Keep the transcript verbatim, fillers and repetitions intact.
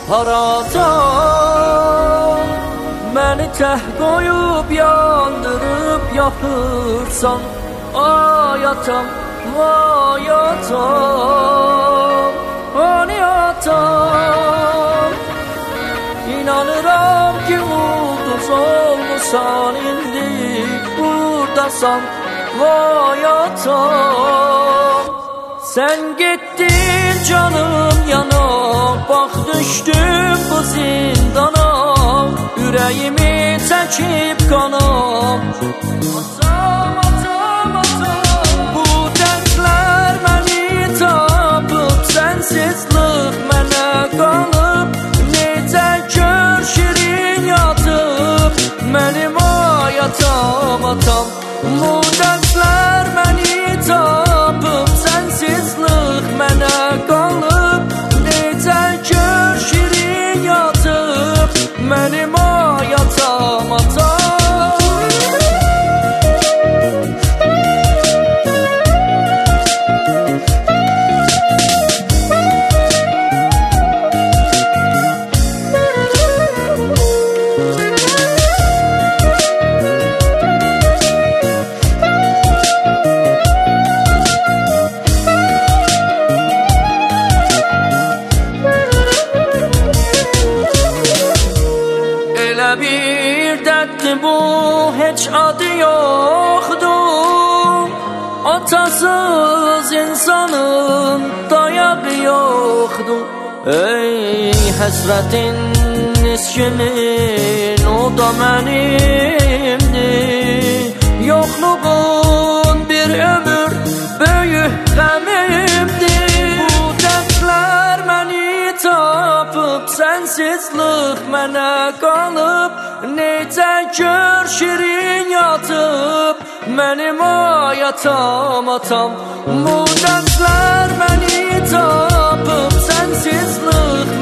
haradan məni təh qoyub yandırıb yapırsan. Ay atam, vay atam, hani atam. İnanıram ki ulduz olmusan, indi buradasan. Vay atam, sen gittin canım yana, bak düştüm bu zindana. Yüreğimi çekip kanam. Atam, atam, atam. Bu dertler beni tapıp, sensizlik mənə qalıb. Necə kör şirin yatıp, mənim ay atam, atam. Bu dertler beni tapıp, sensizlik mənə qalıb. Necə kör şirin yatıp, mənim ay atam, atam. Bir dərddir bu, heç adı yoxdur. Atasız insanın dayağı yoxdur. Ey həsrətin niskinin, o da mənimdir. Yoxluğun bir ömür böyük qəmimdir. Bu dərdlər məni tapıp, sensizlik mənə qalıb. Necə kör şirin yatıp, mənim ay atam, atam. Bu dərdlər məni tapıp, sensizlik